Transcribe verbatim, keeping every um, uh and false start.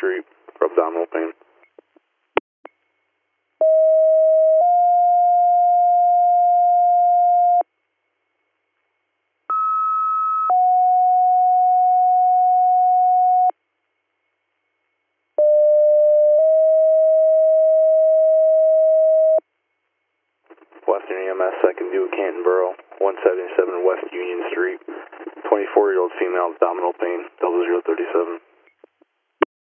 Street for abdominal pain. Western E M S, I can do a Canton Borough, one seventy-seven West Union Street, twenty-four-year-old female, abdominal pain, double zero thirty-seven.